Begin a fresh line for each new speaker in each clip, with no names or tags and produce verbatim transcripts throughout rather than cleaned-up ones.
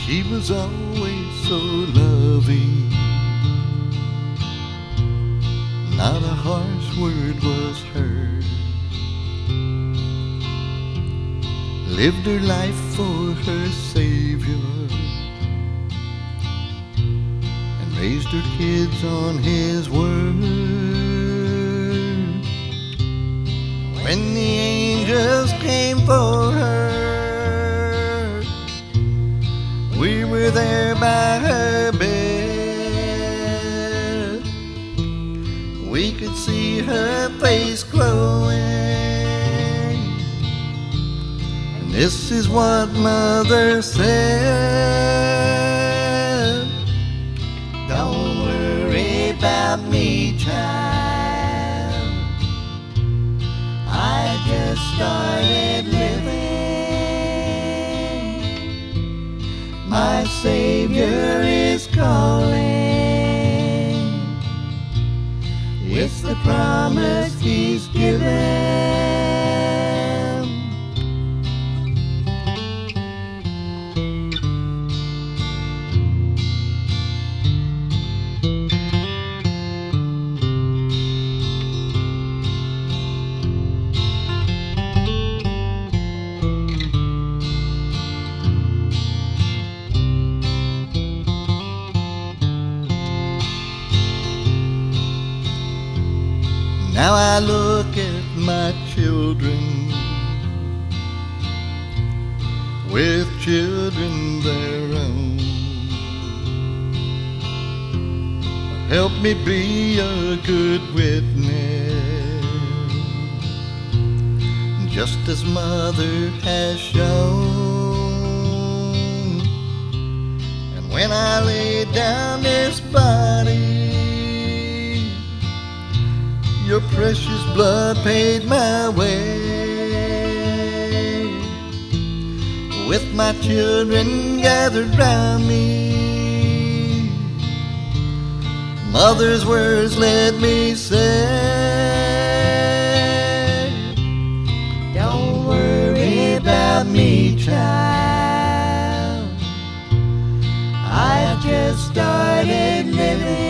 She was always so loving, not a harsh word was heard. Lived her life for her Savior and raised her kids on His word. When the angels came for her, we were there by her bed. We could see her face glowing, and this is what Mother said: don't worry about me, child. I just started living. My Savior is calling. It's the promise He's given. Now I look at my children with children their own. Help me be a good witness, just as Mother has shown. And when I lay down this body, your precious blood paid my way. With my children gathered round me, Mother's words let me say, don't worry about me, child. I just started living.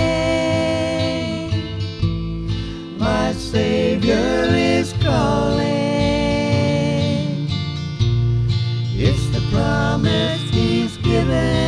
My Savior is calling. It's the promise He's given.